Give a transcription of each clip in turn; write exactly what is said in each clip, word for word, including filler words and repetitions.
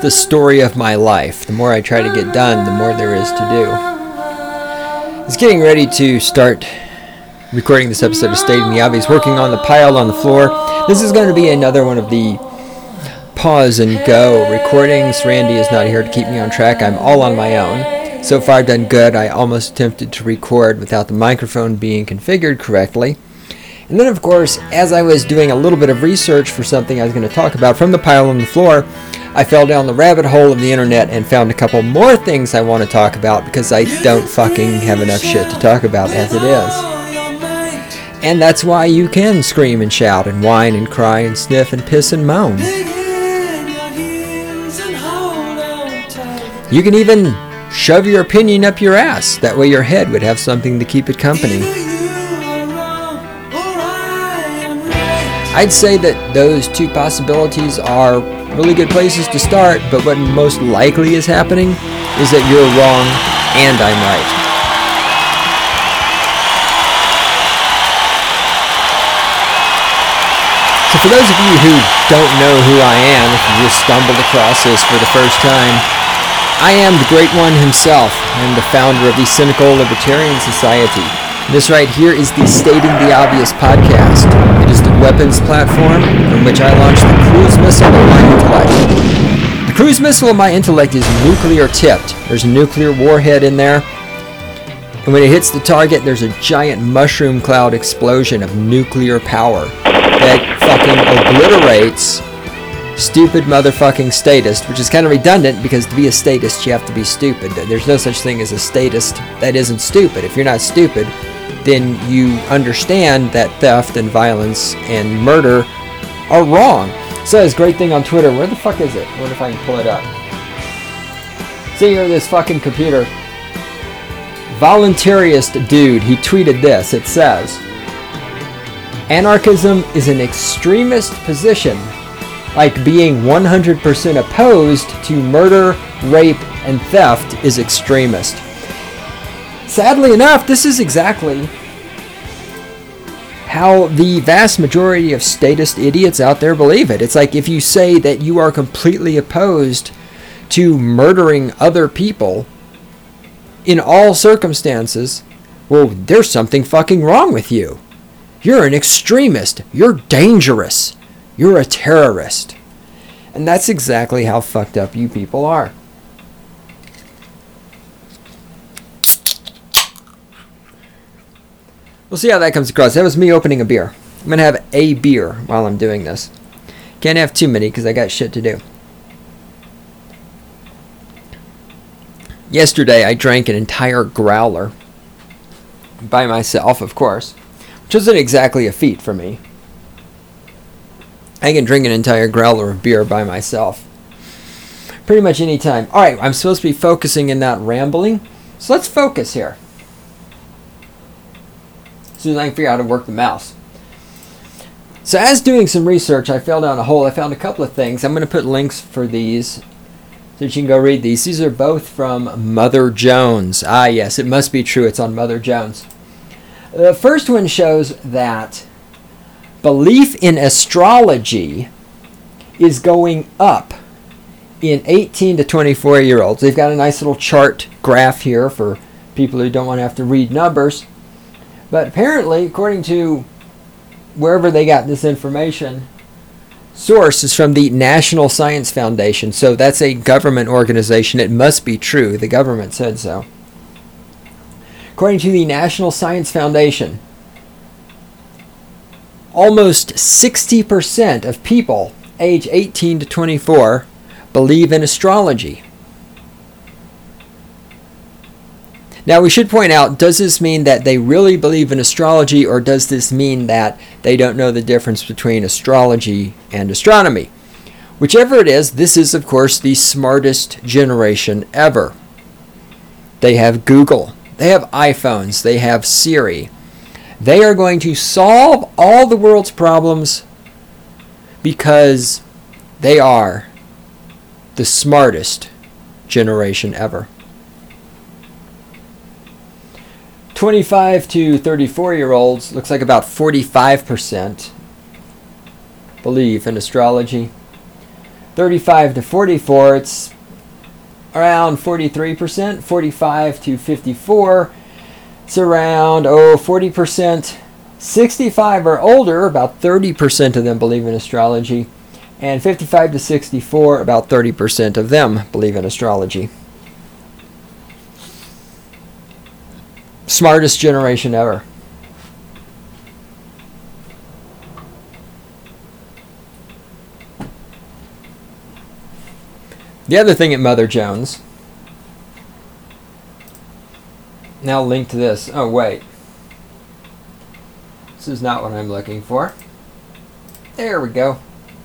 the story of my life. The more I try to get done, the more there is to do. I was getting ready to start recording this episode of Stating the Obvious, working on the pile on the floor. This is going to be another one of the pause and go recordings. Randy is not here to keep me on track. I'm all on my own. So far I've done good. I almost attempted to record without the microphone being configured correctly. And then, of course, as I was doing a little bit of research for something I was going to talk about from the pile on the floor, I fell down the rabbit hole of the internet and found a couple more things I want to talk about because I don't fucking have enough shit to talk about as it is. And that's why you can scream and shout and whine and cry and sniff and piss and moan. You can even shove your opinion up your ass. That way your head would have something to keep it company. I'd say that those two possibilities are really good places to start, but what most likely is happening is that you're wrong and I'm right. So for those of you who don't know who I am, if you just stumbled across this for the first time, I am the Great One himself. I'm the founder of the Cynical Libertarian Society. This right here is the Stating the Obvious podcast. It is the weapons platform from which I launched the cruise missile of my intellect. The cruise missile of my intellect is nuclear tipped. There's a nuclear warhead in there. And when it hits the target, there's a giant mushroom cloud explosion of nuclear power that fucking obliterates stupid motherfucking statist, which is kind of redundant because to be a statist, you have to be stupid. There's no such thing as a statist that isn't stupid. If you're not stupid, then you understand that theft and violence and murder are wrong. So this great thing on Twitter, where the fuck is it? I wonder if I can pull it up. See here, this fucking computer. Voluntarist dude, he tweeted this. It says, anarchism is an extremist position, like being one hundred percent opposed to murder, rape, and theft is extremist. Sadly enough, this is exactly how the vast majority of statist idiots out there believe it. It's like if you say that you are completely opposed to murdering other people in all circumstances, well, there's something fucking wrong with you. You're an extremist. You're dangerous. You're a terrorist. And that's exactly how fucked up you people are. We'll see how that comes across. That was me opening a beer. I'm going to have a beer while I'm doing this. Can't have too many because I got shit to do. Yesterday I drank an entire growler. By myself, of course. Which isn't exactly a feat for me. I can drink an entire growler of beer by myself. Pretty much any time. Alright, I'm supposed to be focusing and not rambling. So let's focus here. As soon as I can figure out how to work the mouse. So as doing some research, I fell down a hole. I found a couple of things. I'm going to put links for these so that you can go read these. These are both from Mother Jones. Ah, yes, it must be true. It's on Mother Jones. The first one shows that belief in astrology is going up in eighteen to twenty-four year olds. They've got a nice little chart graph here for people who don't want to have to read numbers. But apparently, according to wherever they got this information, source is from the National Science Foundation. So that's a government organization. It must be true. The government said so. According to the National Science Foundation, almost sixty percent of people age eighteen to twenty-four believe in astrology. Now we should point out, does this mean that they really believe in astrology, or does this mean that they don't know the difference between astrology and astronomy? Whichever it is, this is of course the smartest generation ever. They have Google, they have iPhones, they have Siri. They are going to solve all the world's problems because they are the smartest generation ever. twenty-five to thirty-four year olds, looks like about forty-five percent believe in astrology. thirty-five to forty-four, it's around forty-three percent. forty-five to fifty-four, it's around, oh, forty percent. sixty-five or older, about thirty percent of them believe in astrology. And fifty-five to sixty-four, about thirty percent of them believe in astrology. Smartest generation ever. The other thing at Mother Jones, now link to this. Oh, wait. This is not what I'm looking for. There we go.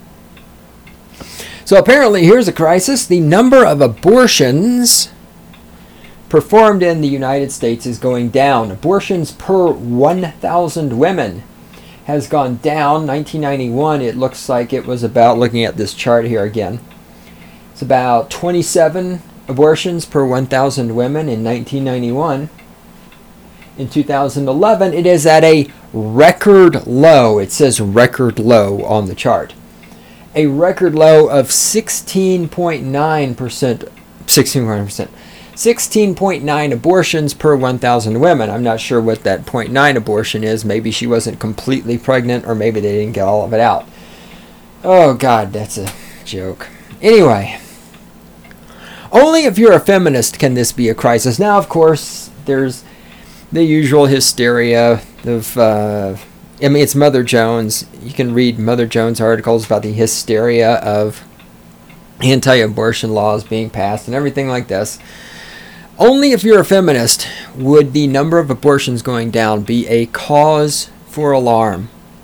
So apparently, here's a crisis. The number of abortions performed in the United States is going down. Abortions per one thousand women has gone down. nineteen ninety-one, it looks like it was about, looking at this chart here again, it's about twenty-seven abortions per one thousand women in nineteen ninety-one. In two thousand eleven, it is at a record low. It says record low on the chart. A record low of sixteen point nine percent, sixteen point nine percent, sixteen point nine abortions per one thousand women. I'm not sure what that zero point nine abortion is. Maybe she wasn't completely pregnant, or maybe they didn't get all of it out. Oh, God, that's a joke. Anyway, only if you're a feminist can this be a crisis. Now, of course, there's the usual hysteria of, uh, I mean, it's Mother Jones. You can read Mother Jones articles about the hysteria of anti-abortion laws being passed and everything like this. Only if you're a feminist would the number of abortions going down be a cause for alarm.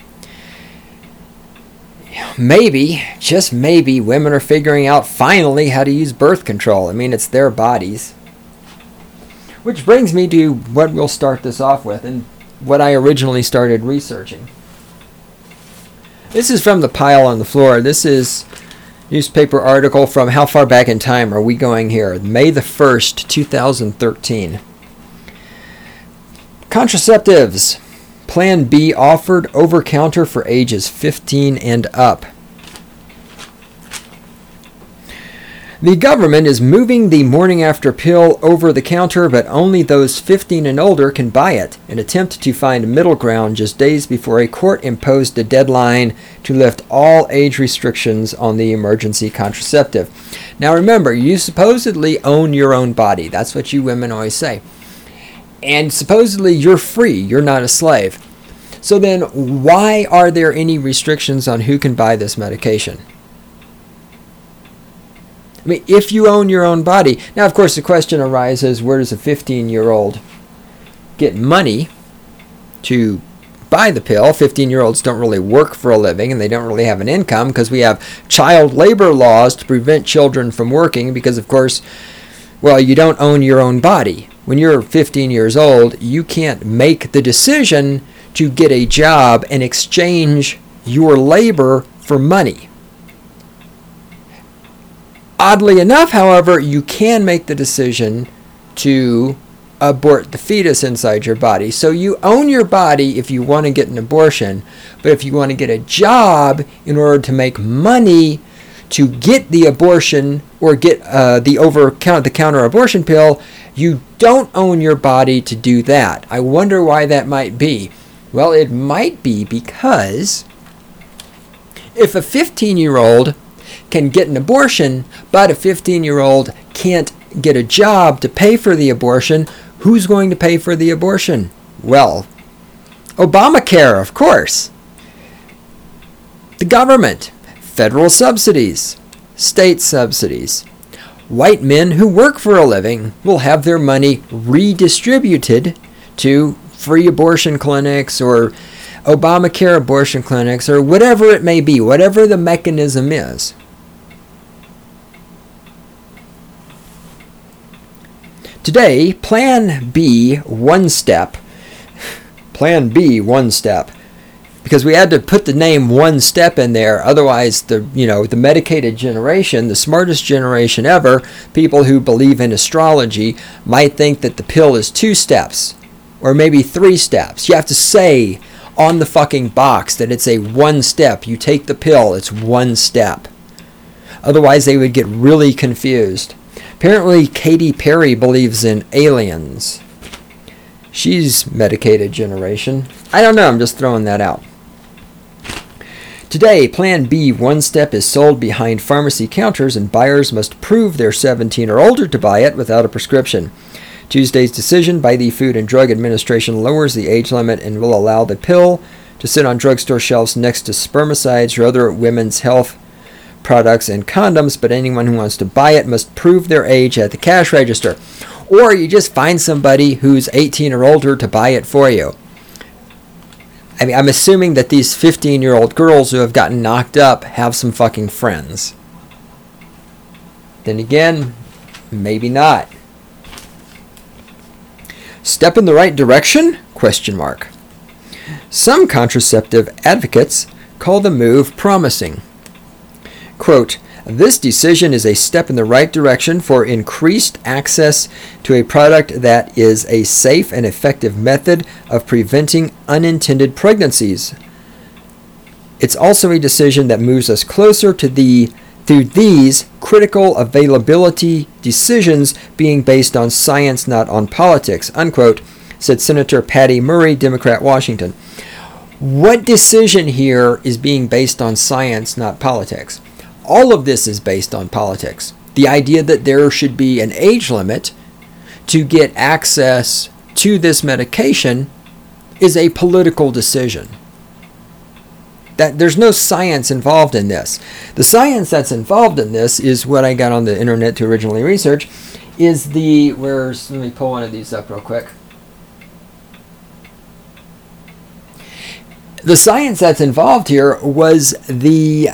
Maybe, just maybe, women are figuring out finally how to use birth control. I mean, it's their bodies. Which brings me to what we'll start this off with, and what I originally started researching. This is from the pile on the floor. This is a newspaper article from how far back in time are we going here? May the first, two thousand thirteen. Contraceptives. Plan B offered over-counter for ages fifteen and up. The government is moving the morning after pill over the counter, but only those fifteen and older can buy it, an attempt to find middle ground just days before a court imposed a deadline to lift all age restrictions on the emergency contraceptive. Now remember, you supposedly own your own body. That's what you women always say. And supposedly you're free. You're not a slave. So then why are there any restrictions on who can buy this medication? I mean, if you own your own body. Now, of course, the question arises, where does a fifteen-year-old get money to buy the pill? fifteen-year-olds don't really work for a living, and they don't really have an income, because we have child labor laws to prevent children from working, because, of course, well, you don't own your own body. When you're fifteen years old, you can't make the decision to get a job and exchange your labor for money. Oddly enough, however, you can make the decision to abort the fetus inside your body. So you own your body if you want to get an abortion, but if you want to get a job in order to make money to get the abortion or get uh, the over count the counter abortion pill, you don't own your body to do that. I wonder why that might be. Well, it might be because if a fifteen-year-old can get an abortion, but a fifteen-year-old can't get a job to pay for the abortion, who's going to pay for the abortion? Well, Obamacare, of course. The government, federal subsidies, state subsidies. White men who work for a living will have their money redistributed to free abortion clinics or Obamacare abortion clinics or whatever it may be, whatever the mechanism is. Today, Plan B, one step, Plan B, one step, because we had to put the name One Step in there. Otherwise, the you know the medicated generation, the smartest generation ever, people who believe in astrology, might think that the pill is two steps or maybe three steps. You have to say on the fucking box that it's a one step. You take the pill, it's one step. Otherwise, they would get really confused. Apparently, Katy Perry believes in aliens. She's medicated generation. I don't know, I'm just throwing that out. Today, Plan B One Step is sold behind pharmacy counters and buyers must prove they're seventeen or older to buy it without a prescription. Tuesday's decision by the Food and Drug Administration lowers the age limit and will allow the pill to sit on drugstore shelves next to spermicides or other women's health products and condoms, but anyone who wants to buy it must prove their age at the cash register. Or you just find somebody who's eighteen or older to buy it for you. I mean, I'm assuming that these fifteen-year-old girls who have gotten knocked up have some fucking friends. Then again, maybe not. Step in the right direction? Question mark. Some contraceptive advocates call the move promising. Quote, this decision is a step in the right direction for increased access to a product that is a safe and effective method of preventing unintended pregnancies. It's also a decision that moves us closer to the through these critical availability decisions being based on science, not on politics, unquote, said Senator Patty Murray, Democrat, Washington. What decision here is being based on science, not politics? All of this is based on politics. The idea that there should be an age limit to get access to this medication is a political decision. That there's no science involved in this. The science that's involved in this is what I got on the internet to originally research, is the, where's, let me pull one of these up real quick. The science that's involved here was the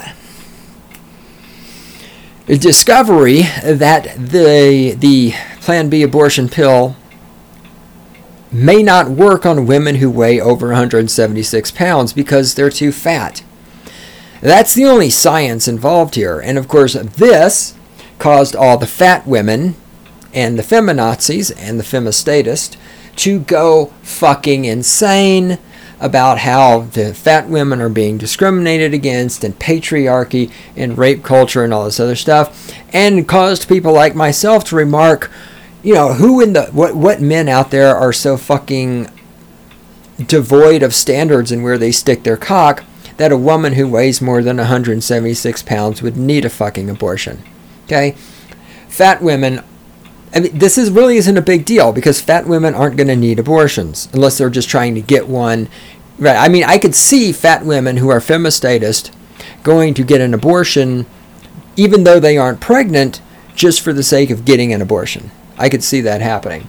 discovery that the the Plan B abortion pill may not work on women who weigh over one hundred seventy-six pounds because they're too fat. That's the only science involved here. And of course, this caused all the fat women and the feminazis and the femistatists to go fucking insane about how the fat women are being discriminated against and patriarchy and rape culture and all this other stuff, and caused people like myself to remark, you know, who in the, what, what men out there are so fucking devoid of standards in where they stick their cock that a woman who weighs more than one hundred seventy-six pounds would need a fucking abortion. Okay? Fat women, I mean, this is really isn't a big deal because fat women aren't going to need abortions unless they're just trying to get one. Right? I mean, I could see fat women who are femistatist going to get an abortion even though they aren't pregnant just for the sake of getting an abortion. I could see that happening.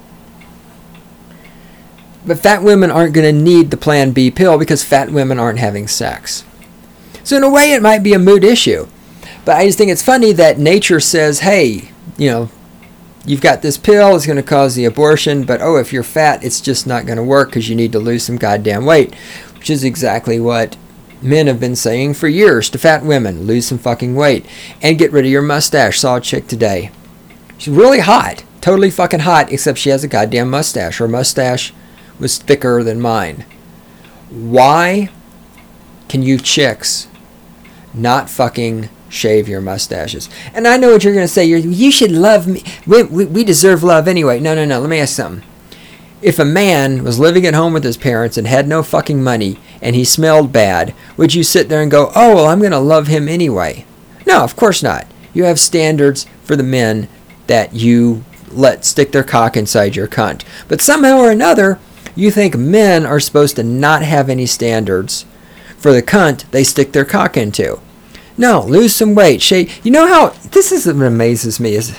But fat women aren't going to need the Plan B pill because fat women aren't having sex. So in a way, it might be a moot issue. But I just think it's funny that nature says, hey, you know, you've got this pill, it's going to cause the abortion, but oh, if you're fat, it's just not going to work because you need to lose some goddamn weight, which is exactly what men have been saying for years to fat women. Lose some fucking weight and get rid of your mustache. Saw a chick today. She's really hot. Totally fucking hot, except she has a goddamn mustache. Her mustache was thicker than mine. Why can you chicks not fucking shave your mustaches? And I know what you're going to say. You're, you should love me. We, we, we deserve love anyway. No, no, no. Let me ask you something. If a man was living at home with his parents and had no fucking money and he smelled bad, would you sit there and go, oh, well, I'm going to love him anyway? No, of course not. You have standards for the men that you let stick their cock inside your cunt. But somehow or another, you think men are supposed to not have any standards for the cunt they stick their cock into. No, lose some weight. Shave. You know how, this is what amazes me, is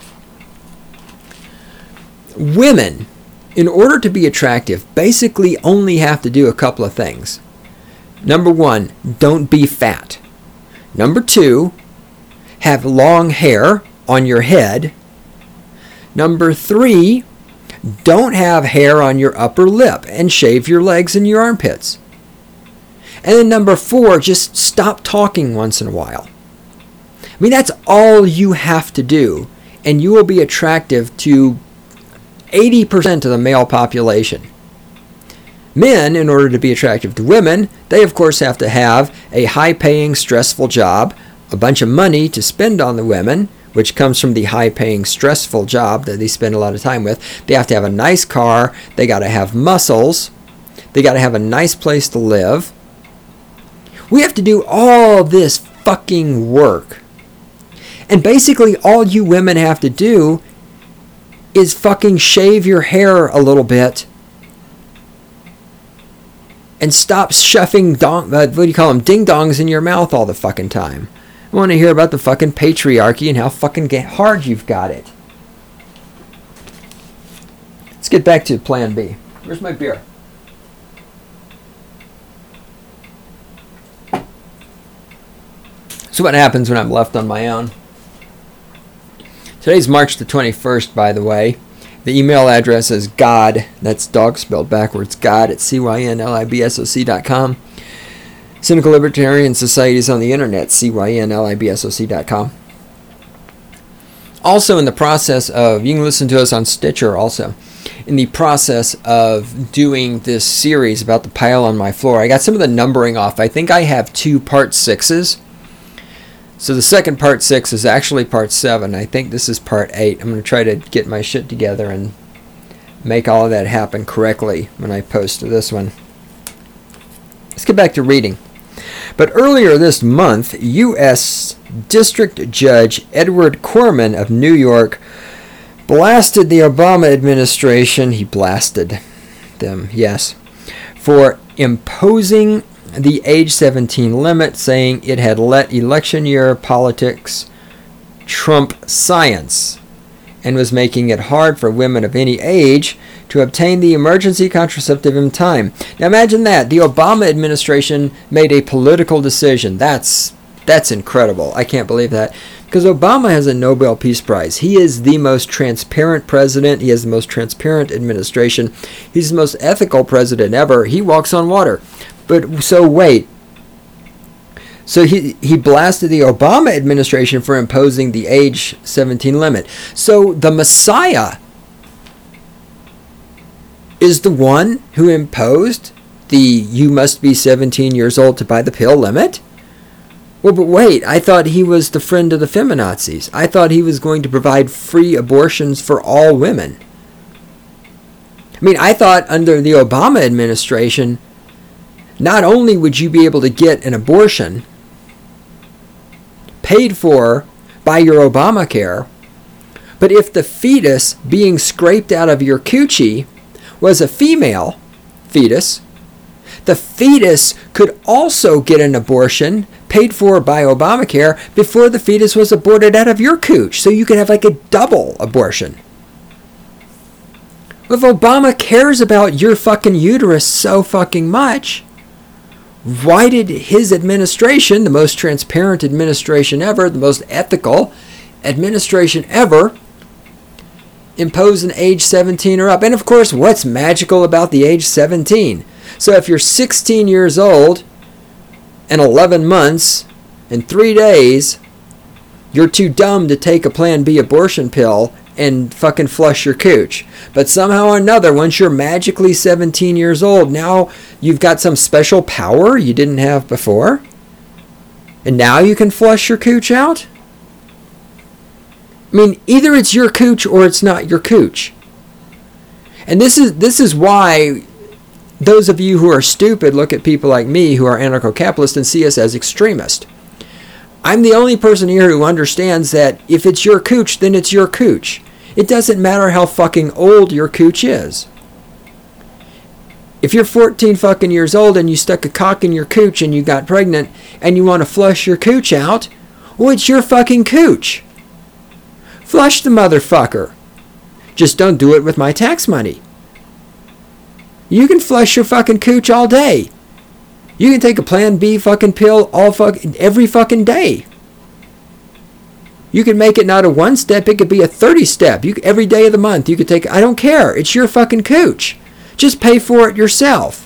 women, in order to be attractive, basically only have to do a couple of things. Number one, don't be fat. Number two, have long hair on your head. Number three, don't have hair on your upper lip and shave your legs and your armpits. And then number four, just stop talking once in a while. I mean, that's all you have to do, and you will be attractive to eighty percent of the male population. Men, in order to be attractive to women, they of course have to have a high-paying, stressful job, a bunch of money to spend on the women, which comes from the high-paying, stressful job that they spend a lot of time with. They have to have a nice car. They got to have muscles. They got to have a nice place to live. We have to do all this fucking work. And basically all you women have to do is fucking shave your hair a little bit and stop shoving dong, uh, what do you call them, ding-dongs in your mouth all the fucking time. I want to hear about the fucking patriarchy and how fucking hard you've got it. Let's get back to Plan B. Where's my beer? So what happens when I'm left on my own? Today's March the twenty-first, by the way. The email address is God, that's dog spelled backwards, God at C Y N L I B S O C dot com. Cynical Libertarian Societies on the internet, C Y N L I B S O C dot com. Also in the process of, you can listen to us on Stitcher also, in the process of doing this series about the pile on my floor. I got some of the numbering off. I think I have two part sixes. So the second part six is actually part seven. I think this is part eight. I'm going to try to get my shit together and make all of that happen correctly when I post this one. Let's get back to reading. But earlier this month, U S District Judge Edward Corman of New York blasted the Obama administration. He blasted them, yes, for imposing the age seventeen limit, saying it had let election year politics trump science and was making it hard for women of any age to obtain the emergency contraceptive in time. Now imagine that. The Obama administration made a political decision. That's that's incredible. I can't believe that. Because Obama has a Nobel Peace Prize. He is the most transparent president. He has the most transparent administration. He's the most ethical president ever. He walks on water. But so wait. So he, he blasted the Obama administration for imposing the age seventeen limit. So the Messiah is the one who imposed the you must be seventeen years old to buy the pill limit? Well, but wait, I thought he was the friend of the feminazis. I thought he was going to provide free abortions for all women. I mean, I thought under the Obama administration, not only would you be able to get an abortion paid for by your Obamacare, but if the fetus being scraped out of your coochie was a female fetus, the fetus could also get an abortion paid for by Obamacare before the fetus was aborted out of your cooch. So you could have like a double abortion. If Obama cares about your fucking uterus so fucking much, why did his administration, the most transparent administration ever, the most ethical administration ever, impose an age seventeen or up? And of course, what's magical about the age seventeen? So if you're sixteen years old and eleven months and three days, you're too dumb to take a Plan B abortion pill and fucking flush your cooch. But somehow or another, once you're magically seventeen years old, now you've got some special power you didn't have before. And now you can flush your cooch out? I mean, either it's your cooch or it's not your cooch. And this is this is why those of you who are stupid look at people like me who are anarcho-capitalists and see us as extremists. I'm the only person here who understands that if it's your cooch, then it's your cooch. It doesn't matter how fucking old your cooch is. If you're fourteen fucking years old and you stuck a cock in your cooch and you got pregnant and you want to flush your cooch out, well, it's your fucking cooch. Flush the motherfucker. Just don't do it with my tax money. You can flush your fucking cooch all day. You can take a Plan B fucking pill all fucking every fucking day. You can make it not a one step, it could be a thirty step. You every day of the month you could take. I don't care. It's your fucking cooch. Just pay for it yourself.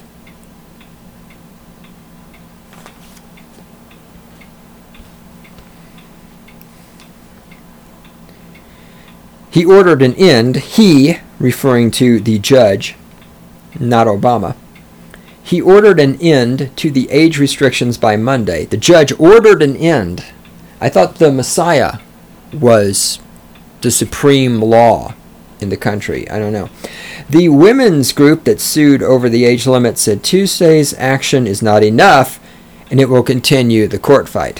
He ordered an end. He, referring to the judge, not Obama. He ordered an end to the age restrictions by Monday. The judge ordered an end. I thought the Messiah was the supreme law in the country. I don't know. The women's group that sued over the age limit said Tuesday's action is not enough and it will continue the court fight.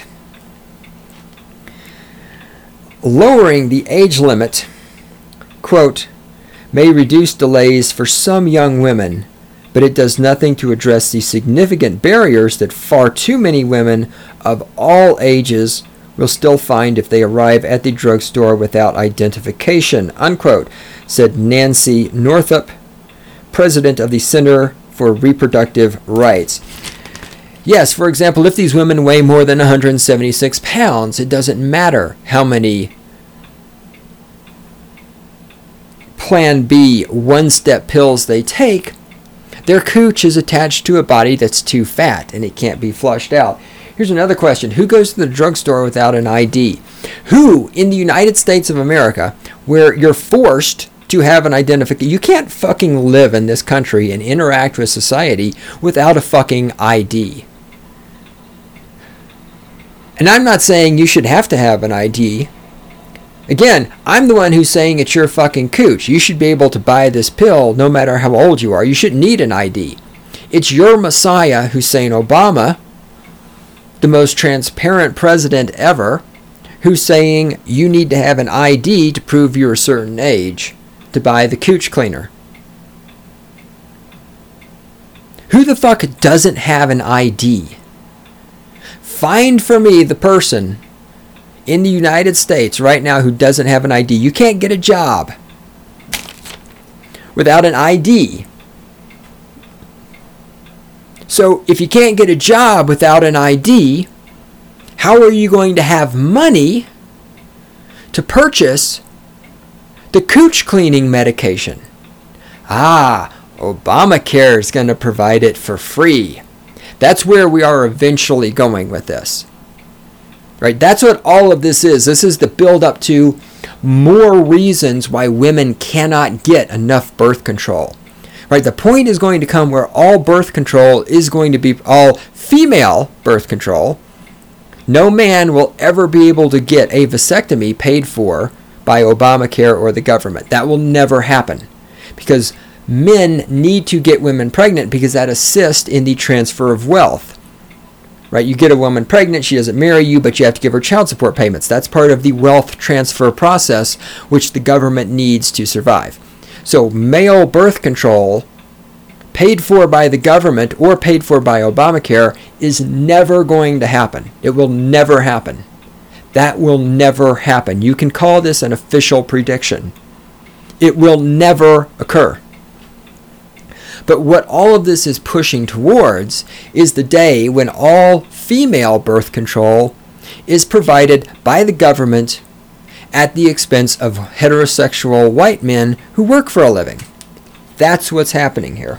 Lowering the age limit, quote, may reduce delays for some young women, but it does nothing to address the significant barriers that far too many women of all ages will still find if they arrive at the drugstore without identification, unquote, said Nancy Northup, president of the Center for Reproductive Rights. Yes, for example, if these women weigh more than one hundred seventy-six pounds, it doesn't matter how many Plan B one-step pills they take, their cooch is attached to a body that's too fat and it can't be flushed out. Here's another question. Who goes to the drugstore without an I D? Who in the United States of America, where you're forced to have an identification, you can't fucking live in this country and interact with society without a fucking I D. And I'm not saying you should have to have an I D. Again, I'm the one who's saying it's your fucking cooch. You should be able to buy this pill no matter how old you are. You shouldn't need an I D. It's your Messiah, Hussein Obama, the most transparent president ever, who's saying you need to have an I D to prove you're a certain age to buy the cooch cleaner. Who the fuck doesn't have an I D? Find for me the person in the United States right now who doesn't have an I D. You can't get a job without an I D. So if you can't get a job without an I D, how are you going to have money to purchase the cooch cleaning medication? Ah, Obamacare is going to provide it for free. That's where we are eventually going with this. Right? That's what all of this is. This is the build up to more reasons why women cannot get enough birth control. Right? The point is going to come where all birth control is going to be all female birth control. No man will ever be able to get a vasectomy paid for by Obamacare or the government. That will never happen because men need to get women pregnant because that assists in the transfer of wealth. Right? You get a woman pregnant, she doesn't marry you, but you have to give her child support payments. That's part of the wealth transfer process which the government needs to survive. So male birth control paid for by the government or paid for by Obamacare is never going to happen. It will never happen. That will never happen. You can call this an official prediction. It will never occur. But what all of this is pushing towards is the day when all female birth control is provided by the government at the expense of heterosexual white men who work for a living. That's what's happening here.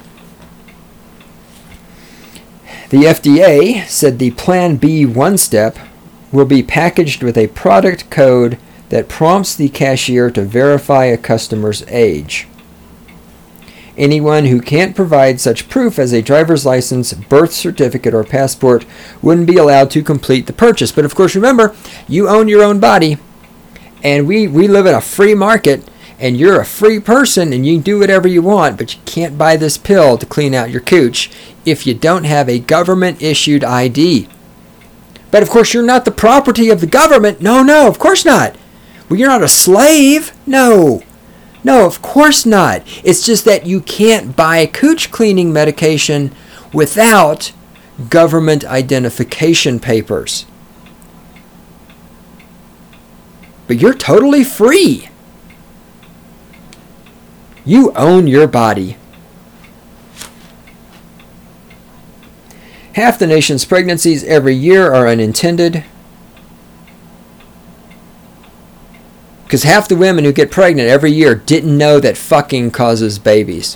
The F D A said the Plan B one-step will be packaged with a product code that prompts the cashier to verify a customer's age. Anyone who can't provide such proof as a driver's license, birth certificate, or passport wouldn't be allowed to complete the purchase. But of course, remember, you own your own body, and we, we live in a free market, and you're a free person, and you can do whatever you want, but you can't buy this pill to clean out your cooch if you don't have a government-issued I D. But of course, you're not the property of the government. No, no, of course not. Well, you're not a slave. No. No, of course not. It's just that you can't buy cooch cleaning medication without government identification papers. But you're totally free. You own your body. Half the nation's pregnancies every year are unintended. Because half the women who get pregnant every year didn't know that fucking causes babies.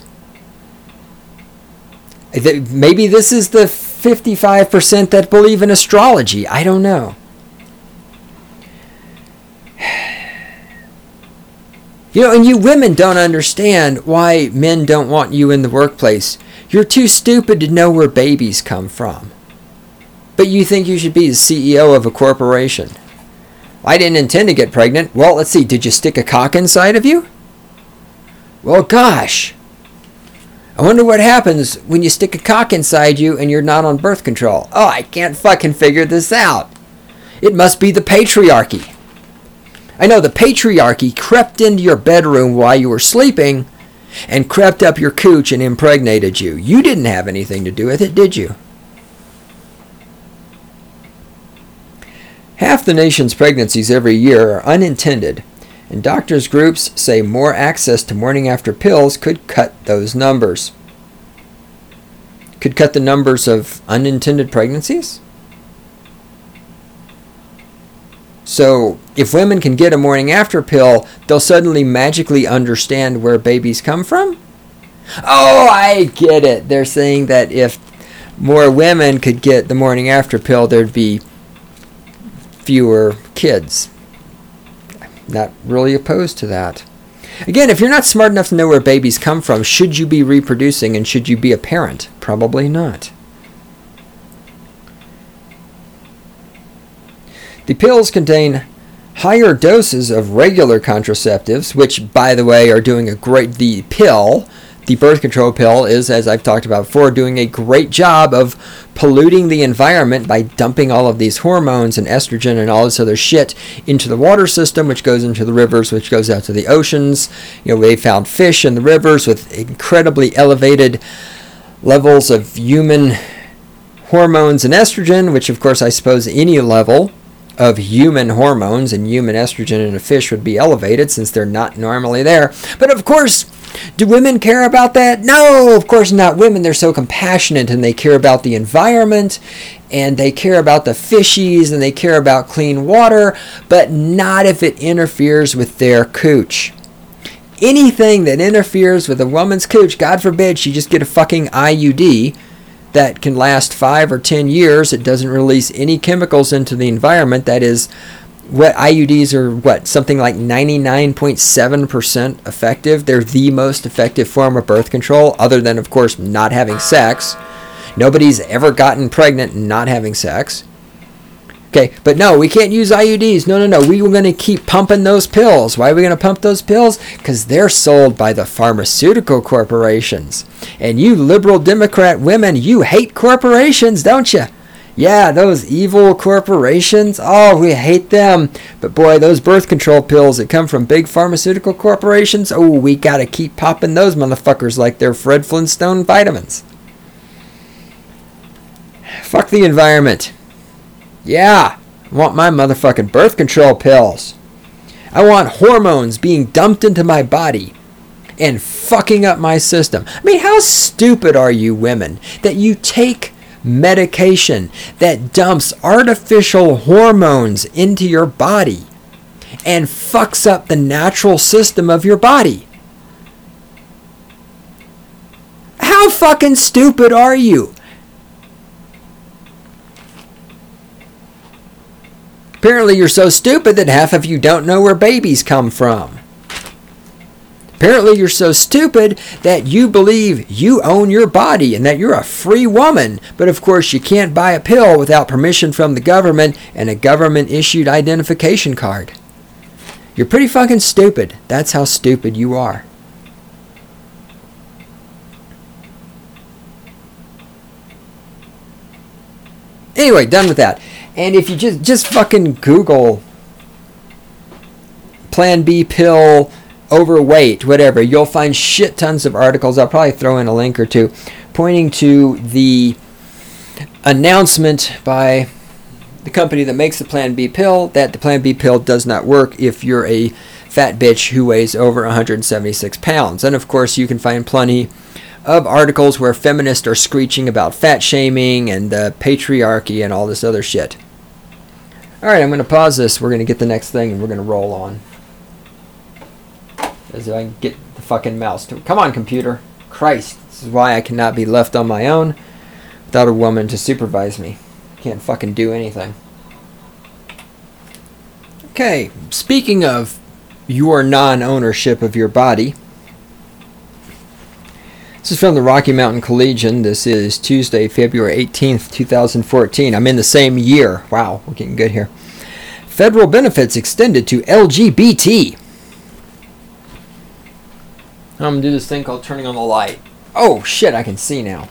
Maybe this is the fifty-five percent that believe in astrology. I don't know. You know, and you women don't understand why men don't want you in the workplace. You're too stupid to know where babies come from. But you think you should be the C E O of a corporation. I didn't intend to get pregnant. Well, let's see. Did you stick a cock inside of you? Well, gosh. I wonder what happens when you stick a cock inside you and you're not on birth control. Oh, I can't fucking figure this out. It must be the patriarchy. I know the patriarchy crept into your bedroom while you were sleeping and crept up your cooch and impregnated you. You didn't have anything to do with it, did you? Half the nation's pregnancies every year are unintended, and doctors' groups say more access to morning after pills could cut those numbers. Could cut the numbers of unintended pregnancies? So, if women can get a morning after pill, they'll suddenly magically understand where babies come from? Oh, I get it. They're saying that if more women could get the morning after pill, there'd be fewer kids. Not really opposed to that. Again, if you're not smart enough to know where babies come from, should you be reproducing and should you be a parent? Probably not. The pills contain higher doses of regular contraceptives, which, by the way, are doing a great... The pill, the birth control pill, is, as I've talked about before, doing a great job of polluting the environment by dumping all of these hormones and estrogen and all this other shit into the water system, which goes into the rivers, which goes out to the oceans. You know, they found fish in the rivers with incredibly elevated levels of human hormones and estrogen, which, of course, I suppose any level of human hormones and human estrogen in a fish would be elevated since they're not normally there. But of course, do women care about that? No, of course not. Women, they're so compassionate and they care about the environment and they care about the fishies and they care about clean water, but not if it interferes with their cooch. Anything that interferes with a woman's cooch, God forbid she just get a fucking I U D that can last five or ten years. It doesn't release any chemicals into the environment. That is, what I U Ds are, what, something like ninety-nine point seven percent effective. They're the most effective form of birth control, other than, of course, not having sex. Nobody's ever gotten pregnant not having sex. Okay, but no, we can't use I U Ds. No, no, no. We were going to keep pumping those pills. Why are we going to pump those pills? Because they're sold by the pharmaceutical corporations. And you liberal Democrat women, you hate corporations, don't you? Yeah, those evil corporations. Oh, we hate them. But boy, those birth control pills that come from big pharmaceutical corporations, oh, we got to keep popping those motherfuckers like they're Fred Flintstone vitamins. Fuck the environment. Yeah, I want my motherfucking birth control pills. I want hormones being dumped into my body and fucking up my system. I mean, how stupid are you women that you take medication that dumps artificial hormones into your body and fucks up the natural system of your body? How fucking stupid are you? Apparently you're so stupid that half of you don't know where babies come from. Apparently you're so stupid that you believe you own your body and that you're a free woman. But of course you can't buy a pill without permission from the government and a government-issued identification card. You're pretty fucking stupid. That's how stupid you are. Anyway, done with that. And if you just, just fucking Google Plan B pill, overweight, whatever, you'll find shit tons of articles. I'll probably throw in a link or two pointing to the announcement by the company that makes the Plan B pill that the Plan B pill does not work if you're a fat bitch who weighs over one hundred seventy-six pounds. And of course you can find plenty of articles where feminists are screeching about fat shaming and uh, patriarchy and all this other shit. Alright, I'm going to pause this. We're going to get the next thing and we're going to roll on. As I can get the fucking mouse to... Come on, computer. Christ. This is why I cannot be left on my own without a woman to supervise me. Can't fucking do anything. Okay, speaking of your non-ownership of your body, This is from the Rocky Mountain Collegian. This is Tuesday, February eighteenth, two thousand fourteen. I'm in the same year. Wow, we're getting good here. Federal benefits extended to L G B T. I'm going to do this thing called turning on the light. Oh, shit, I can see now.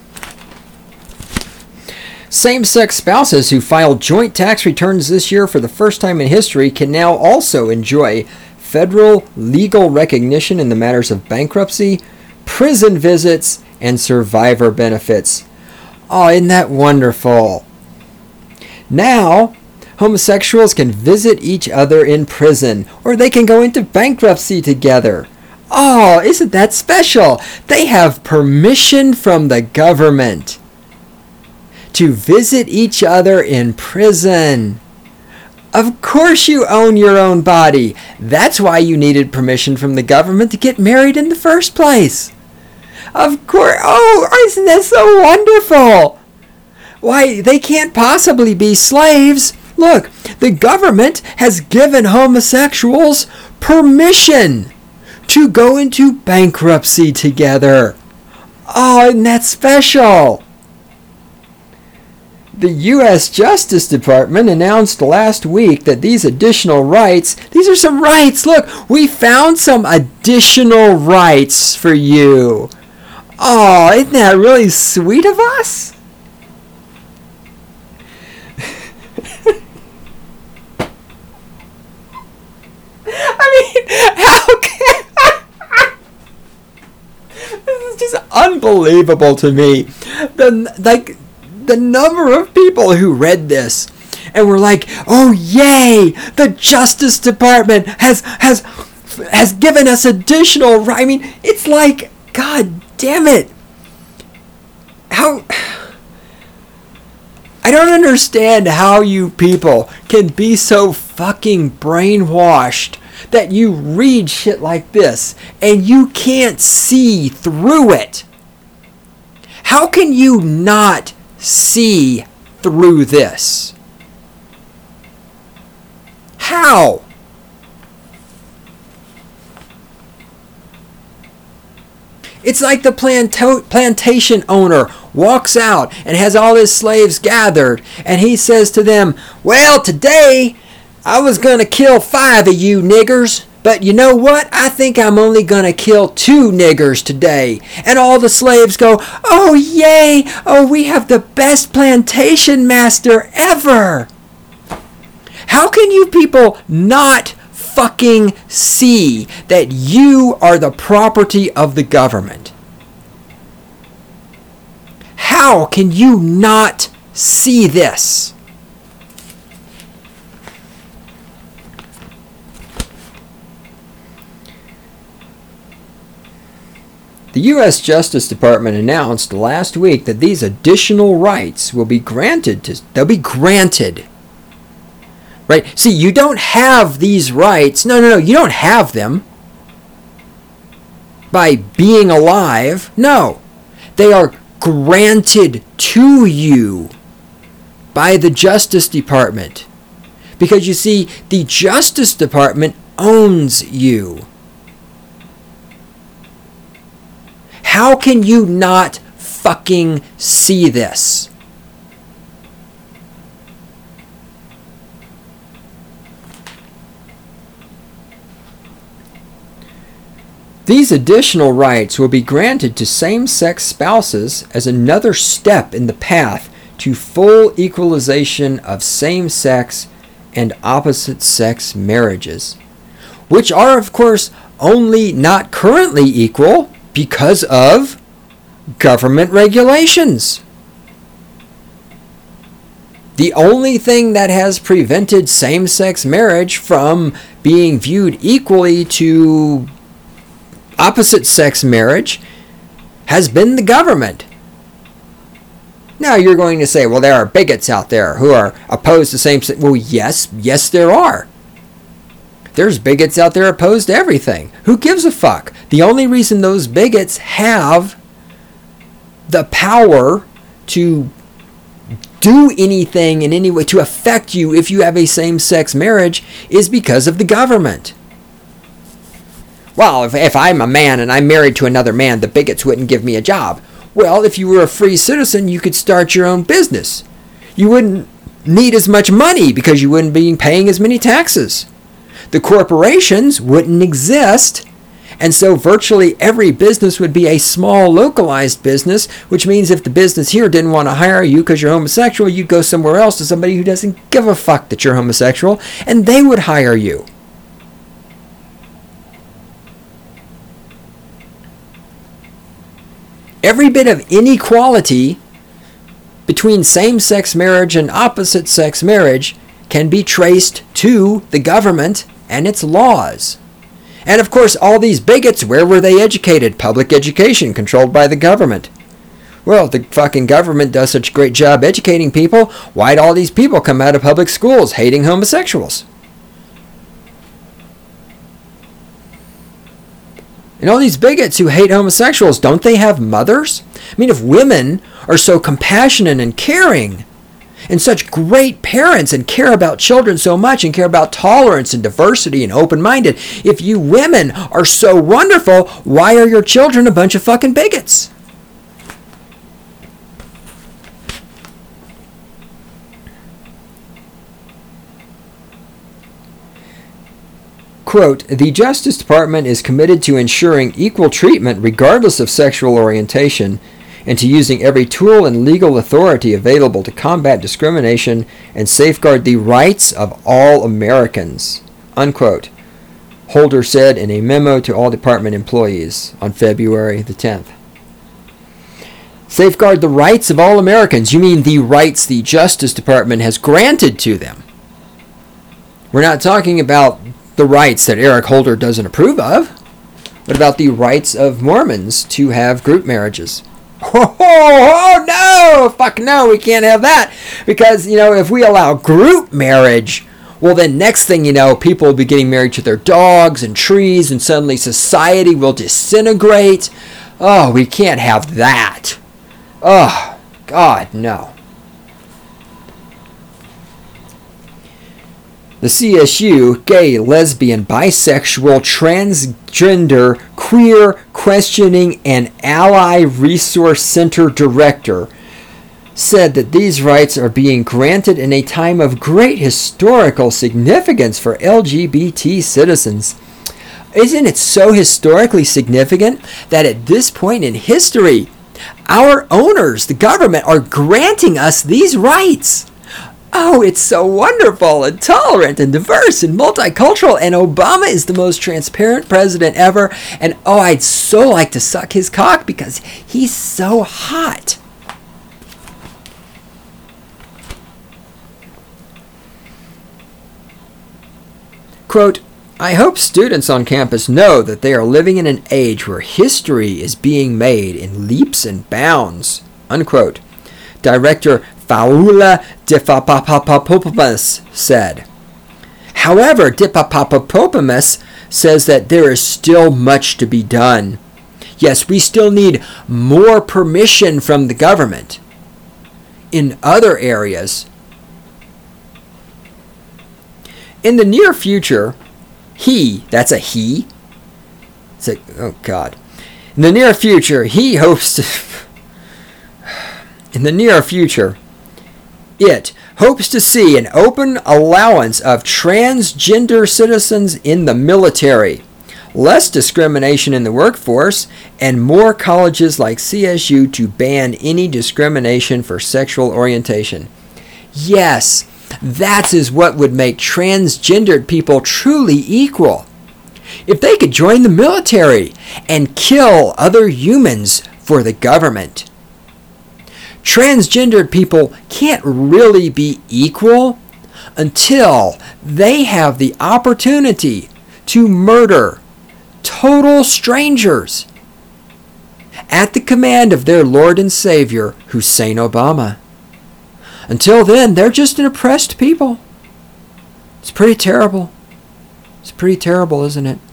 Same-sex spouses who filed joint tax returns this year for the first time in history can now also enjoy federal legal recognition in the matters of bankruptcy, prison visits, and survivor benefits. Oh, isn't that wonderful? Now, homosexuals can visit each other in prison, or they can go into bankruptcy together. Oh, isn't that special? They have permission from the government to visit each other in prison. Of course you own your own body. That's why you needed permission from the government to get married in the first place. Of course. Oh, isn't that so wonderful? Why, they can't possibly be slaves. Look, the government has given homosexuals permission to go into bankruptcy together. Oh, isn't that special? The U S Justice Department announced last week that these additional rights, these are some rights, look, we found some additional rights for you. Oh, isn't that really sweet of us? I mean, how can... This is just unbelievable to me. The, like... The number of people who read this and were like, "Oh yay! The Justice Department has has has given us additional." I mean, it's like, God damn it! How I don't understand how you people can be so fucking brainwashed that you read shit like this and you can't see through it. How can you not see through this? How? It's like the planto- plantation owner walks out and has all his slaves gathered, and he says to them, "Well, today I was going to kill five of you niggers, but you know what? I think I'm only going to kill two niggers today." And all the slaves go, "Oh, yay! Oh, we have the best plantation master ever." How can you people not fucking see that you are the property of the government? How can you not see this? The U S Justice Department announced last week that these additional rights will be granted to, they'll be granted. Right? See, you don't have these rights. No, no, no, you don't have them by being alive. No. They are granted to you by the Justice Department. Because you see, the Justice Department owns you. How can you not fucking see this? These additional rights will be granted to same-sex spouses as another step in the path to full equalization of same-sex and opposite-sex marriages, which are, of course, only not currently equal because of government regulations. The only thing that has prevented same-sex marriage from being viewed equally to opposite-sex marriage has been the government. Now you're going to say, well, there are bigots out there who are opposed to same-sex. Well, yes, yes there are. There's bigots out there opposed to everything. Who gives a fuck? The only reason those bigots have the power to do anything in any way to affect you if you have a same-sex marriage is because of the government. well, if, if I'm a man and I'm married to another man, the bigots wouldn't give me a job. Well, if you were a free citizen, you could start your own business. You wouldn't need as much money because you wouldn't be paying as many taxes. The corporations wouldn't exist, and so virtually every business would be a small localized business, which means if the business here didn't want to hire you because you're homosexual, you'd go somewhere else to somebody who doesn't give a fuck that you're homosexual, and they would hire you. Every bit of inequality between same-sex marriage and opposite-sex marriage can be traced to the government and its laws. And of course, all these bigots, where were they educated? Public education, controlled by the government. Well, the fucking government does such a great job educating people. Why'd all these people come out of public schools hating homosexuals? And all these bigots who hate homosexuals, don't they have mothers? I mean, if women are so compassionate and caring, and such great parents, and care about children so much, and care about tolerance and diversity and open-minded, if you women are so wonderful, why are your children a bunch of fucking bigots? Quote, the Justice Department is committed to ensuring equal treatment regardless of sexual orientation and to using every tool and legal authority available to combat discrimination and safeguard the rights of all Americans, unquote, Holder said in a memo to all department employees on February the tenth. Safeguard the rights of all Americans. You mean the rights the Justice Department has granted to them. We're not talking about the rights that Eric Holder doesn't approve of. What about the rights of Mormons to have group marriages? Oh, oh, no! Fuck no, we can't have that. Because, you know, if we allow group marriage, well, then next thing you know, people will be getting married to their dogs and trees, and suddenly society will disintegrate. Oh, we can't have that. Oh, God, no. The C S U Gay, Lesbian, Bisexual, Transgender, Queer, Questioning, and Ally Resource Center Director said that these rights are being granted in a time of great historical significance for L G B T citizens. Isn't it so historically significant that at this point in history, our owners, the government, are granting us these rights? Oh, it's so wonderful and tolerant and diverse and multicultural, and Obama is the most transparent president ever, and oh, I'd so like to suck his cock because he's so hot. Quote, I hope students on campus know that they are living in an age where history is being made in leaps and bounds, unquote. Director Faula Dipapapapopoulos said. However, Dipapapopoulos says that there is still much to be done. Yes, we still need more permission from the government. In other areas, in the near future, he, that's a he, it's a, oh God, in the near future, he hopes to, in the near future, it hopes to see an open allowance of transgender citizens in the military, less discrimination in the workforce, and more colleges like C S U to ban any discrimination for sexual orientation. Yes, that is what would make transgendered people truly equal. If they could join the military and kill other humans for the government. Transgendered people can't really be equal until they have the opportunity to murder total strangers at the command of their Lord and Savior, Hussein Obama. Until then, they're just an oppressed people. It's pretty terrible. It's pretty terrible, isn't it?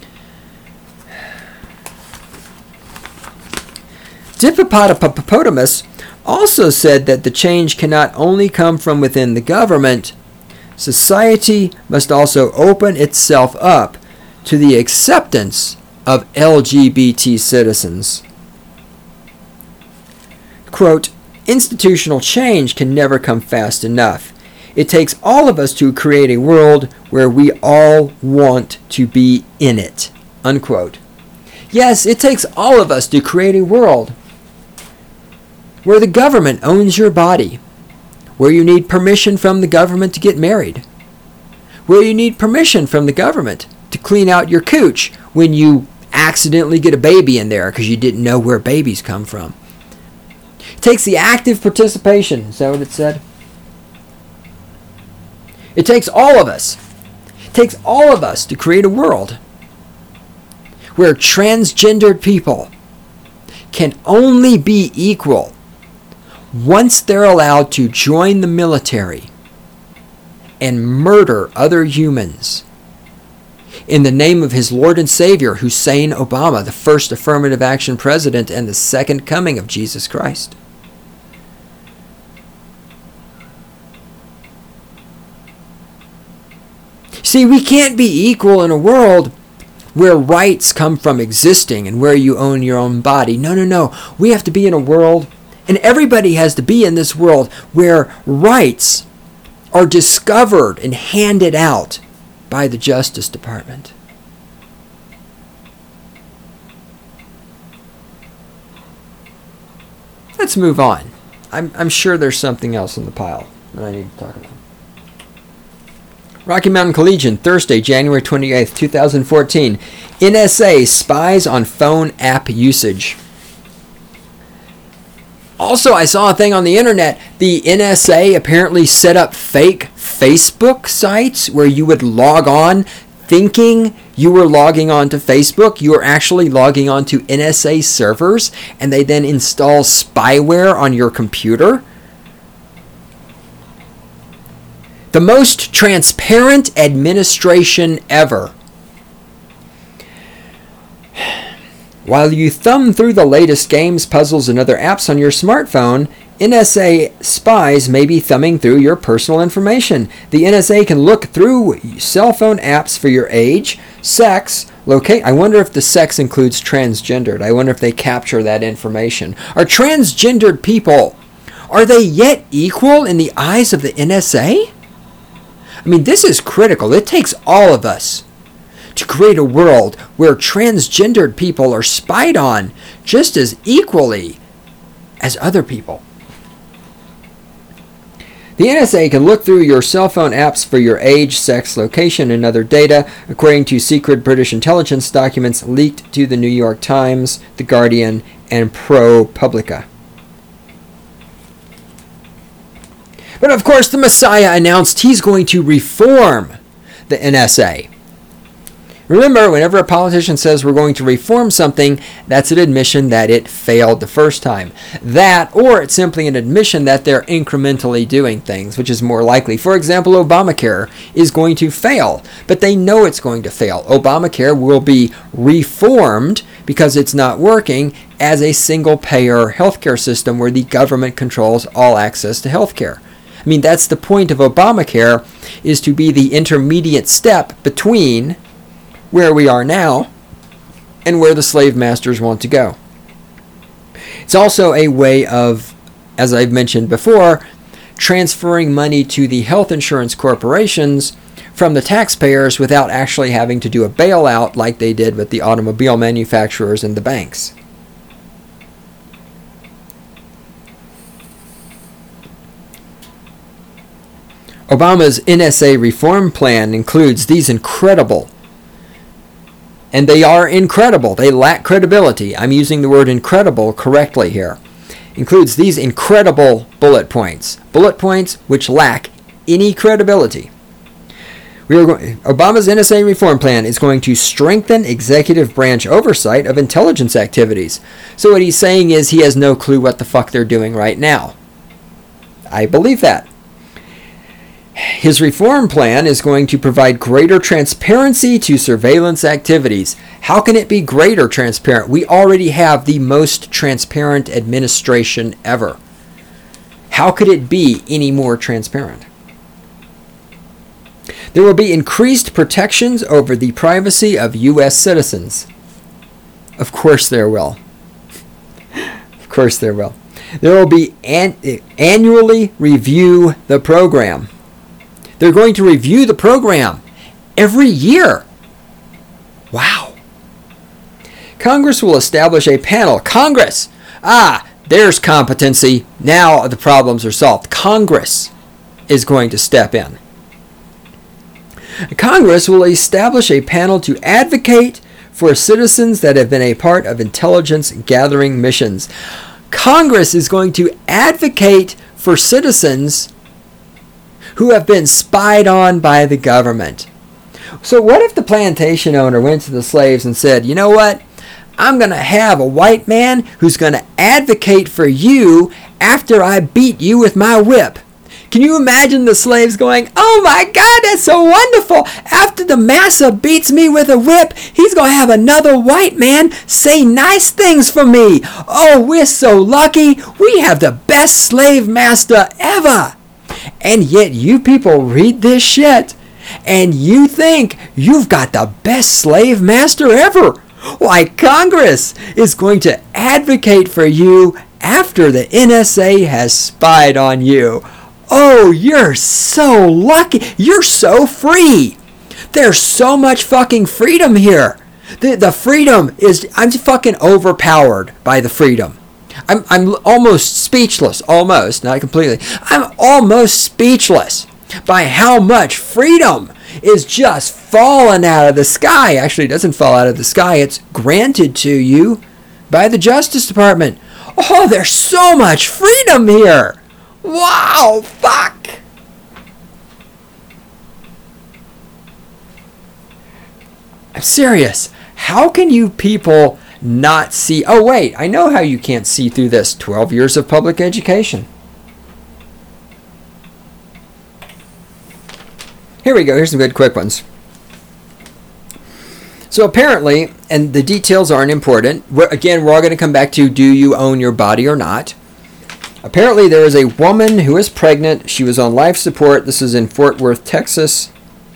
Dipapapopoulos also said that the change cannot only come from within the government. Society must also open itself up to the acceptance of L G B T citizens. Quote, institutional change can never come fast enough. It takes all of us to create a world where we all want to be in it. Unquote. Yes, it takes all of us to create a world where the government owns your body, where you need permission from the government to get married, where you need permission from the government to clean out your cooch when you accidentally get a baby in there because you didn't know where babies come from. It takes the active participation. Is that what it said? It takes all of us. It takes all of us to create a world where transgendered people can only be equal once they're allowed to join the military and murder other humans in the name of his Lord and Savior, Hussein Obama, the first affirmative action president and the second coming of Jesus Christ. See, we can't be equal in a world where rights come from existing and where you own your own body. No, no, no. We have to be in a world, and everybody has to be in this world, where rights are discovered and handed out by the Justice Department. Let's move on. I'm, I'm sure there's something else in the pile that I need to talk about. Rocky Mountain Collegian, Thursday, January twenty-eighth, twenty fourteen. N S A spies on phone app usage. Also, I saw a thing on the internet. The N S A apparently set up fake Facebook sites where you would log on thinking you were logging on to Facebook. You were actually logging on to N S A servers, and they then install spyware on your computer. The most transparent administration ever. While you thumb through the latest games, puzzles, and other apps on your smartphone, N S A spies may be thumbing through your personal information. The N S A can look through cell phone apps for your age, sex, locate. I wonder if the sex includes transgendered. I wonder if they capture that information. Are transgendered people, are they yet equal in the eyes of the N S A? I mean, this is critical. It takes all of us to create a world where transgendered people are spied on just as equally as other people. The N S A can look through your cell phone apps for your age, sex, location, and other data, according to secret British intelligence documents leaked to the New York Times, The Guardian, and ProPublica. But of course, the Messiah announced he's going to reform the N S A. Remember, whenever a politician says we're going to reform something, that's an admission that it failed the first time. That, or it's simply an admission that they're incrementally doing things, which is more likely. For example, Obamacare is going to fail, but they know it's going to fail. Obamacare will be reformed because it's not working as a single-payer healthcare system where the government controls all access to healthcare. I mean, that's the point of Obamacare, is to be the intermediate step between where we are now and where the slave masters want to go. It's also a way of, as I've mentioned before, transferring money to the health insurance corporations from the taxpayers without actually having to do a bailout like they did with the automobile manufacturers and the banks. Obama's N S A reform plan includes these incredible, and they are incredible, they lack credibility. I'm using the word incredible correctly here. Includes these incredible bullet points. Bullet points which lack any credibility. We are going, Obama's N S A reform plan is going to strengthen executive branch oversight of intelligence activities. So what he's saying is he has no clue what the fuck they're doing right now. I believe that. His reform plan is going to provide greater transparency to surveillance activities. How can it be greater transparent? We already have the most transparent administration ever. How could it be any more transparent? There will be increased protections over the privacy of U S citizens. Of course there will. Of course there will. There will be an- annually review the program. They're going to review the program every year. Wow. Congress will establish a panel. Congress! Ah, there's competency. Now the problems are solved. Congress is going to step in. Congress will establish a panel to advocate for citizens that have been a part of intelligence gathering missions. Congress is going to advocate for citizens who have been spied on by the government. So what if the plantation owner went to the slaves and said, you know what? I'm going to have a white man who's going to advocate for you after I beat you with my whip. Can you imagine the slaves going, oh my God, that's so wonderful. After the massa beats me with a whip, he's going to have another white man say nice things for me. Oh, we're so lucky. We have the best slave master ever. And yet you people read this shit and you think you've got the best slave master ever. Why, Congress is going to advocate for you after the N S A has spied on you. Oh, you're so lucky. You're so free. There's so much fucking freedom here. The, the freedom is, I'm fucking overpowered by the freedom. I'm, I'm almost speechless, almost, not completely. I'm almost speechless by how much freedom is just falling out of the sky. Actually, it doesn't fall out of the sky. It's granted to you by the Justice Department. Oh, there's so much freedom here. Wow, fuck. I'm serious. How can you people not see? Oh, wait, I know how you can't see through this. twelve years of public education. Here we go. Here's some good quick ones. So apparently, and the details aren't important. We're, again, we're all going to come back to, do you own your body or not? Apparently, there is a woman who is pregnant. She was on life support. This is in Fort Worth, Texas.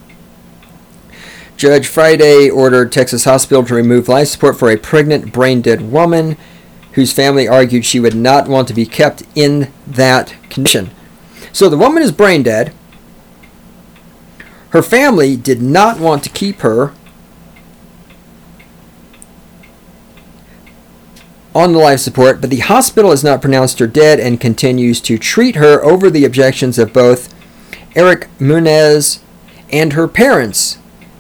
Judge Friday ordered Texas Hospital to remove life support for a pregnant, brain-dead woman whose family argued she would not want to be kept in that condition. So the woman is brain-dead. Her family did not want to keep her on the life support, but the hospital has not pronounced her dead and continues to treat her over the objections of both Eric Munez and her parents.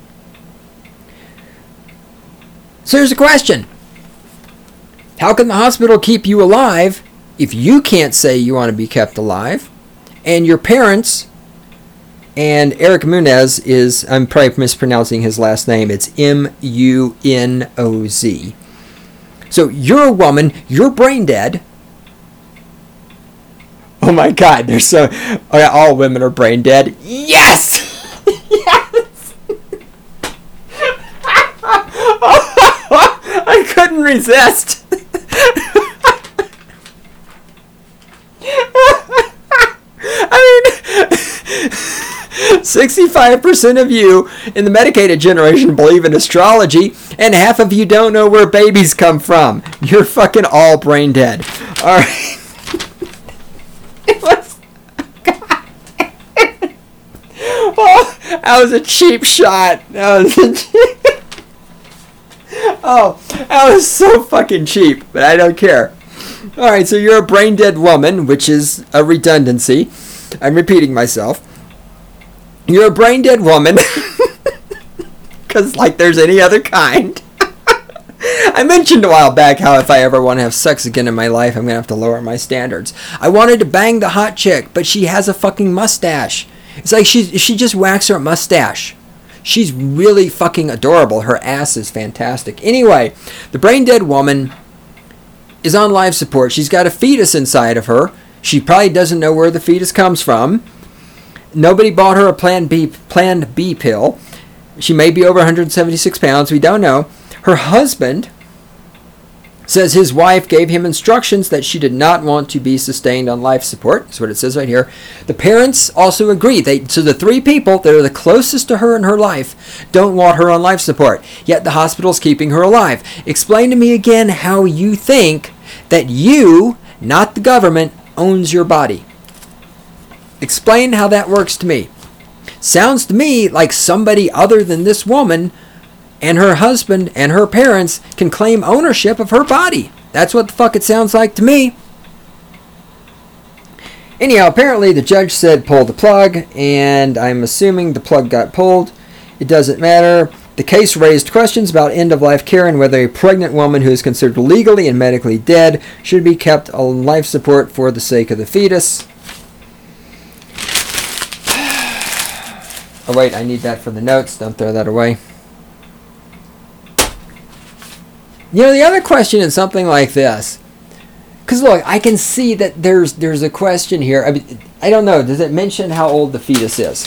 So here's a question. How can the hospital keep you alive if you can't say you want to be kept alive, and your parents and Eric Munez is, I'm probably mispronouncing his last name, it's M U N O Z. So you're a woman, you're brain dead. Oh my God, they're so, oh yeah, all women are brain dead. Yes! Yes! I couldn't resist. I mean, sixty-five percent of you in the medicated generation believe in astrology, and half of you don't know where babies come from. You're fucking all brain dead. All right. It was, God. Oh, that was a cheap shot. That was a cheap. Oh, that was so fucking cheap, but I don't care. All right, so you're a brain dead woman, which is a redundancy. I'm repeating myself. You're a brain dead woman, because like there's any other kind. I mentioned a while back how if I ever want to have sex again in my life, I'm going to have to lower my standards. I wanted to bang the hot chick, but she has a fucking mustache. It's like she, she just waxed her mustache. She's really fucking adorable. Her ass is fantastic. Anyway, the brain dead woman is on life support. She's got a fetus inside of her. She probably doesn't know where the fetus comes from. Nobody bought her a Plan B, Plan B pill. She may be over one hundred seventy-six pounds. We don't know. Her husband, Says his wife gave him instructions that she did not want to be sustained on life support. That's what it says right here. The parents also agree. They, so the three people that are the closest to her in her life don't want her on life support. Yet the hospital's keeping her alive. Explain to me again how you think that you, not the government, owns your body. Explain how that works to me. Sounds to me like somebody other than this woman and her husband and her parents can claim ownership of her body. That's what the fuck it sounds like to me. Anyhow, apparently the judge said pull the plug, and I'm assuming the plug got pulled. It doesn't matter. The case raised questions about end-of-life care and whether a pregnant woman who is considered legally and medically dead should be kept on life support for the sake of the fetus. Oh wait, I need that for the notes. Don't throw that away. You know, the other question is something like this. Because look, I can see that there's there's a question here. I mean, I don't know. Does it mention how old the fetus is?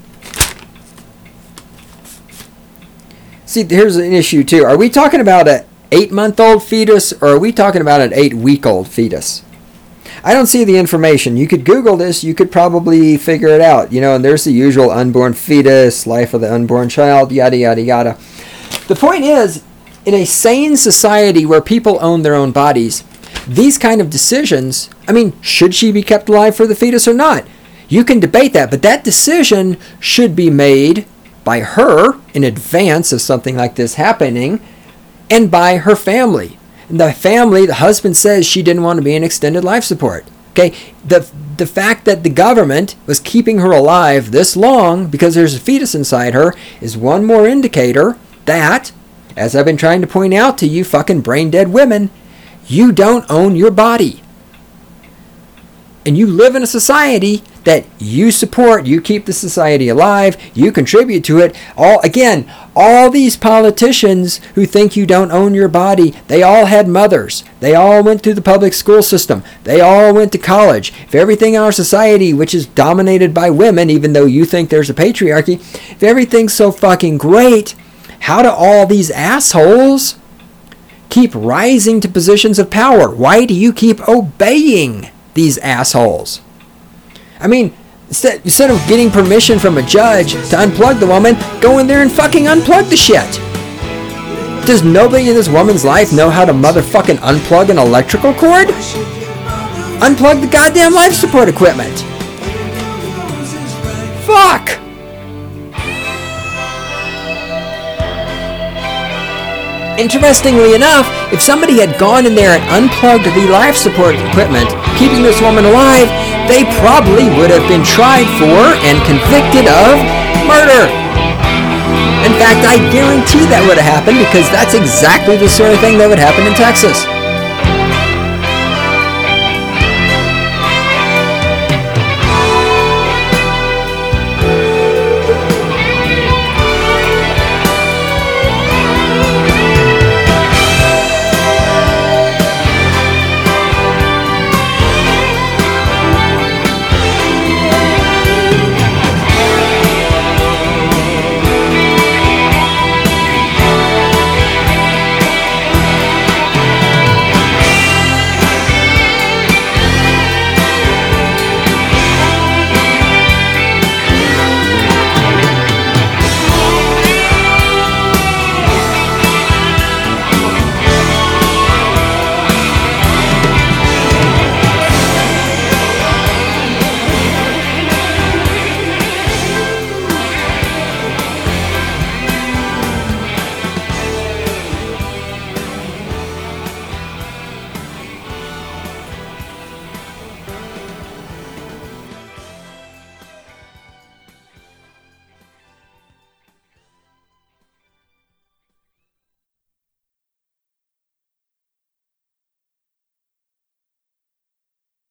See, here's an issue too. Are we talking about an eight-month-old fetus, or are we talking about an eight-week-old fetus? I don't see the information. You could Google this. You could probably figure it out. You know, and there's the usual unborn fetus, life of the unborn child, yada, yada, yada. The point is, in a sane society where people own their own bodies, these kind of decisions, I mean, should she be kept alive for the fetus or not? You can debate that, but that decision should be made by her in advance of something like this happening, and by her family. And the family, the husband says she didn't want to be in extended life support. Okay, the the fact that the government was keeping her alive this long because there's a fetus inside her is one more indicator that, as I've been trying to point out to you fucking brain-dead women, you don't own your body. And you live in a society that you support, you keep the society alive, you contribute to it. All again, all these politicians who think you don't own your body, they all had mothers. They all went through the public school system. They all went to college. If everything in our society, which is dominated by women, even though you think there's a patriarchy, if everything's so fucking great, how do all these assholes keep rising to positions of power? Why do you keep obeying these assholes? I mean, instead, instead of getting permission from a judge to unplug the woman, go in there and fucking unplug the shit. Does nobody in this woman's life know how to motherfucking unplug an electrical cord? Unplug the goddamn life support equipment. Fuck! Interestingly enough, if somebody had gone in there and unplugged the life support equipment, keeping this woman alive, they probably would have been tried for and convicted of murder. In fact, I guarantee that would have happened because that's exactly the sort of thing that would happen in Texas.